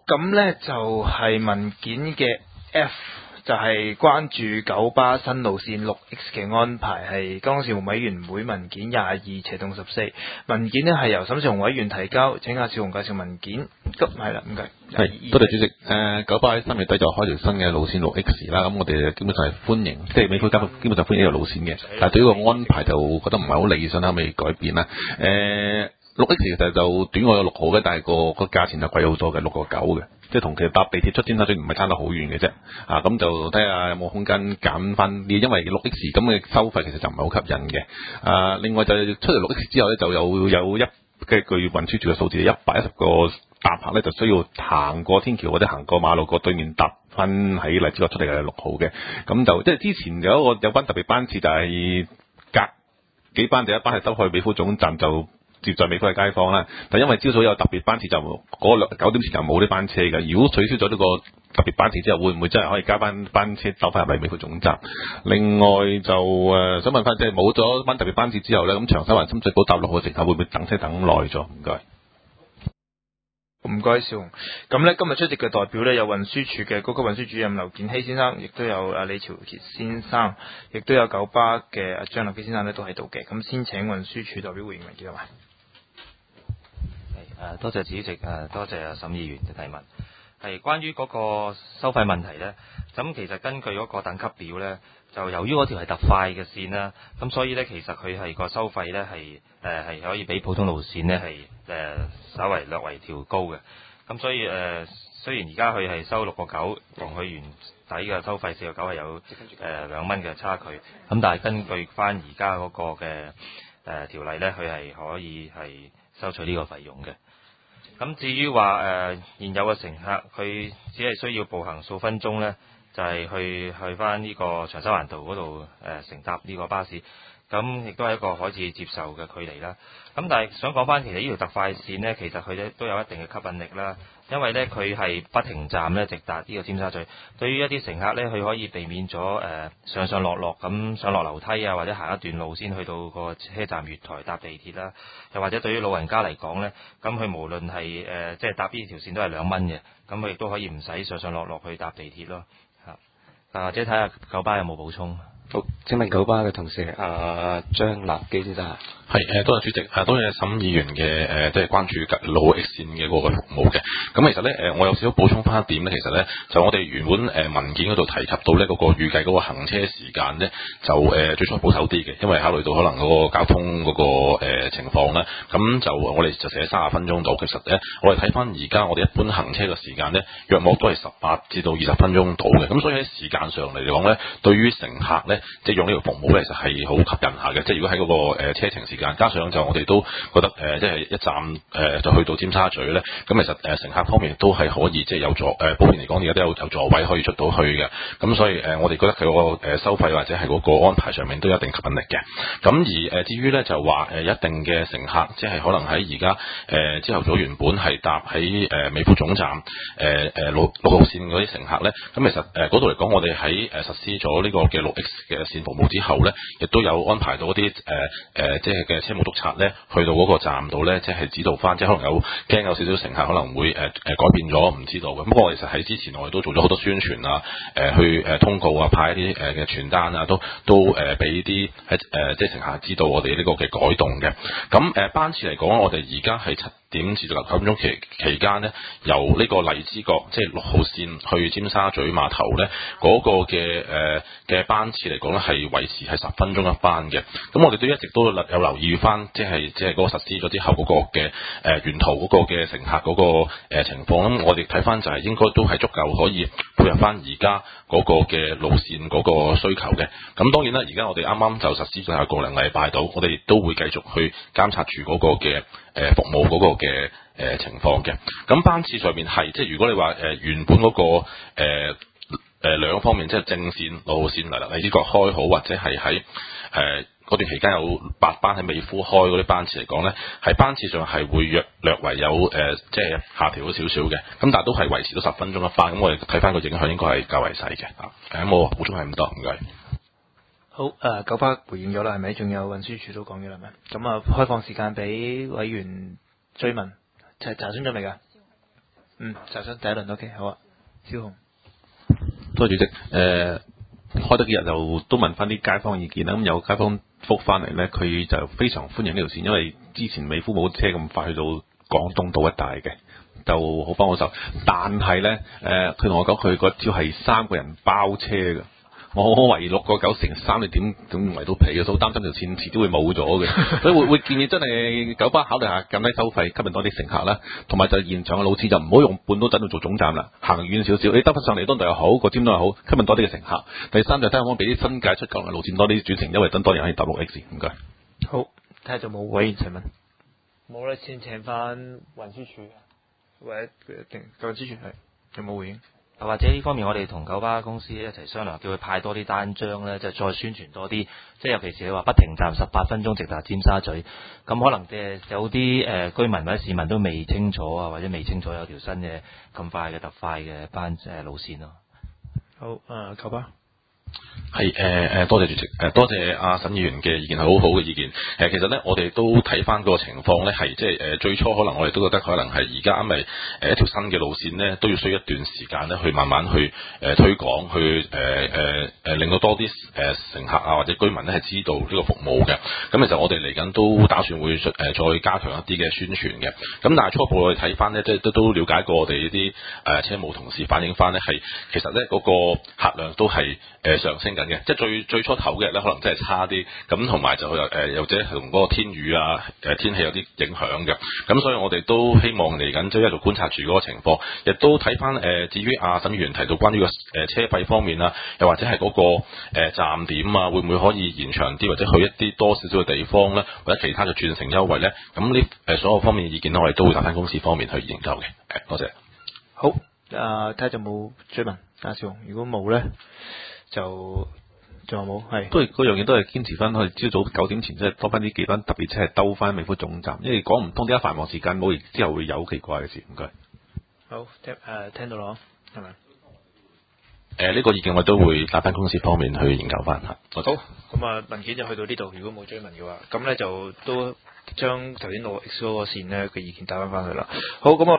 咁呢就係文件嘅 F， 就係關注九巴新路線 6X 嘅安排，係交通事務委員會文件22/14。文件呢係由沈少雄委員提交，請阿少雄介紹文件。咁係啦，唔該。 係，多謝主席。九巴喺3月底就開條新嘅路線 6X 啦，咁我哋基本上係歡迎，即係美孚基本上歡迎呢條路線嘅，但係對於個安排就覺得唔係好理想，可唔可以改變啦？6X 其實就短我有6號嘅，但係個價錢就貴好多嘅，6.9嘅，即係同其實搭地鐵出尖沙咀唔係差得好遠嘅啫。咁就睇下有冇空間減翻啲，因為 6X 咁嘅收費其實就唔係好吸引嘅。另外就出嚟 6X 之後咧，就有據運輸署嘅數字，110個搭客咧就需要行過天橋或者行過馬路過對面搭翻喺荔枝角出嚟嘅6號嘅。咁就即係之前有班特別班次就係隔幾班，第一班係收去美孚總站就接載美孚嘅街坊啦，但因為朝早有特別班次就9點前就冇啲班車嘅。如果取消咗呢個特別班次之後，會唔會真係可以加班車走翻入嚟美孚總站？另外就想問翻，即係冇咗班特別班次之後咧，咁長沙灣深水埗搭6號嘅乘客會唔會等車等耐咗？唔該。 唔該，少雄。咁呢，今日出席嘅代表呢，有運輸署嘅高級運輸主任劉建熙先生，亦都有李朝傑先生，亦都有九巴嘅張立基先生呢，都喺度嘅。咁先請運輸署代表回應文件係嘛？ 多謝主席，多謝沈議員嘅提問。係關於嗰個收費問題呢，咁其實根據嗰個等級表呢，就由於嗰條係特快嘅線啦，咁所以呢，其實佢係個收費呢係可以比普通路線呢係稍為略為調高嘅。咁所以雖然而家佢係收6.9，同佢原底嘅收費4.9係有2蚊嘅差距，咁但係根據翻而家嗰個嘅條例呢，佢係可以係收取呢個費用嘅。咁至於話現有嘅乘客，佢只係需要步行數分鐘呢，就係去翻呢個長沙灣道嗰度乘搭呢個巴士，咁亦都係一個可以接受嘅距離啦。咁但係想講翻，其實呢條特快線呢，其實佢咧都有一定嘅吸引力啦，因為呢，佢係不停站呢直達呢個尖沙咀。對於一啲乘客呢，佢可以避免咗上上落落咁上落樓梯啊，或者行一段路先去到個車站月台搭地鐵啦。又或者對於老人家嚟講呢，咁佢無論係即係搭呢條線都係2蚊嘅，咁佢亦都可以唔使上上落落去搭地鐵咯。或者睇下九巴有冇補充？ 好，請問九巴嘅同事張立基先生。 係多謝主席，多謝沈議員嘅即係關注6 X 線嘅嗰個服務嘅。咁其實咧我有少少補充翻一點咧，其實咧就我哋原本文件嗰度提及到咧嗰個預計嗰個行車時間咧，就最初保守啲嘅，因為考慮到可能嗰個交通嗰個情況啦。咁就我哋就寫30分鐘度。其實咧我哋睇翻而家我哋一般行車嘅時間咧，約莫都係18至到20分鐘度嘅。咁所以喺時間上嚟講咧，對於乘客咧即係用呢個服務咧，其實係好吸引下嘅。即係如果喺嗰個車程時間，加上就我哋都覺得即係一站就去到尖沙咀咧，咁其實乘客方面都係可以即係有普遍嚟講而家都有座位可以出到去嘅。咁所以我哋覺得佢嗰個收費或者係嗰個安排上面都有一定吸引力嘅。咁而至於咧就話一定嘅乘客，即係可能喺而家朝頭早原本係搭喺美孚總站6號線嗰啲乘客咧，咁其實嗰度嚟講，我哋喺實施咗呢個嘅6X 嘅線服務之後咧，亦都有安排到一啲即係嘅車務督察咧，去到嗰個站度咧，即係指導翻，即係可能驚有少少乘客可能會改變咗，唔知道嘅。不過其實喺之前我哋都做咗好多宣傳啊，去通告啊，派一啲嘅傳單啊，都俾啲即係乘客知道我哋呢個嘅改動嘅。咁班次嚟講，我哋而家係7點至到9點鐘期間呢，由呢個荔枝角即係6號線去尖沙咀碼頭呢，嗰個嘅班次嚟講呢，係維持係10分鐘一班嘅。咁我哋都一直都有留意翻，即係嗰個實施咗之後嗰個嘅沿途嗰個嘅乘客嗰個情況。咁我哋睇翻就係應該都係足夠可以配合翻而家嗰個嘅路線嗰個需求嘅。咁當然啦，而家我哋啱啱就實施咗個零禮拜到，我哋都會繼續去監察住嗰個嘅服務嗰個嘅情況嘅。咁班次上面係即係如果你話原本嗰個兩方面，即係正線路線嚟荔枝角開好，或者係喺嗰段期間有8班喺美孚開嗰啲班次嚟講咧，係班次上係會略為有即係下調咗少少嘅。咁但係都係維持到10分鐘一班。咁我哋睇翻個影響應該係較為細嘅。咁我補充係咁多，唔該。 好，九巴回應咗啦，係咪？仲有運輸署都講咗啦，係咪？咁開放時間俾委員追問，查詢咗未㗎？ 查詢第一輪 OK 好啊，蕭紅。 多謝主席。開得幾日就都問翻啲街坊意見啦。咁有街坊覆翻嚟咧，佢就非常歡迎呢條線，因為之前美孚冇車咁快去到廣東道一帶嘅，就好幫我手。但係咧，佢同我講佢嗰朝係3個人包車嘅。我懷疑6個9成3，你點圍到皮嘅？所以擔心條線遲啲會冇咗嘅，所以會建議真係九巴考慮下減低收費，吸引多啲乘客啦。同埋就現場嘅路線就唔好用半島等度做總站啦，行遠少少，你得翻上嚟當地又好，個尖東又好，吸引多啲嘅乘客。第三就睇下可唔可以俾啲新界出九龍嘅路線多啲轉乘，因為等多人可以搭6X。唔該。 好，睇下就冇委員提問。冇啦，先請翻運輸署或者定運輸署係有冇回應？ 或者呢方面我哋同九巴公司一齊商量，叫佢派多啲單張咧，就再宣傳多啲。即係尤其是你話不停站18分鐘直達尖沙咀，咁可能有啲居民或者市民都未清楚啊，或者未清楚有條新嘅咁快嘅特快嘅路線咯。 好，九巴。 係多謝主席，多謝阿沈議員嘅意見，係好好嘅意見。其實咧，我哋都睇翻個情況咧，係即係最初可能我哋都覺得可能係而家因為一條新嘅路線咧，都要需要一段時間咧，去慢慢去推廣，去令到多啲乘客啊或者居民咧係知道呢個服務嘅。咁其實我哋嚟緊都打算會再加強一啲嘅宣傳嘅。咁但係初步我哋睇翻咧，即係都了解過我哋呢啲車務同事反映翻咧，係其實咧嗰個客量都係上升緊嘅，即係最初頭嘅日咧，可能真係差啲，咁同埋就又或者係同嗰個天雨啊天氣有啲影響嘅，咁所以我哋都希望嚟緊即係一路觀察住嗰個情況，亦都睇翻至於阿沈議員提到關於個車費方面啦，又或者係嗰個站點啊，會唔會可以延長啲，或者去一啲多少少嘅地方咧，或者其他嘅轉乘優惠咧？咁呢所有方面嘅意見咧，我哋都會打翻公司方面去研究嘅。多謝。 好，睇下有冇追問阿少紅，如果冇咧，就仲有冇？係都係嗰樣嘢，都係堅持翻去朝早9點前，即係多翻啲幾班特別車係兜翻美孚總站，因為講唔通點解繁忙時間冇，之後會有奇怪嘅事。唔該。 好，聽到啦，係咪？ 呢個意見我都會打翻公司方面去研究翻嚇。 好，咁文件就去到呢度。如果冇追問嘅話，咁咧就都將頭先6X嗰個線咧嘅意見打翻去啦。好，咁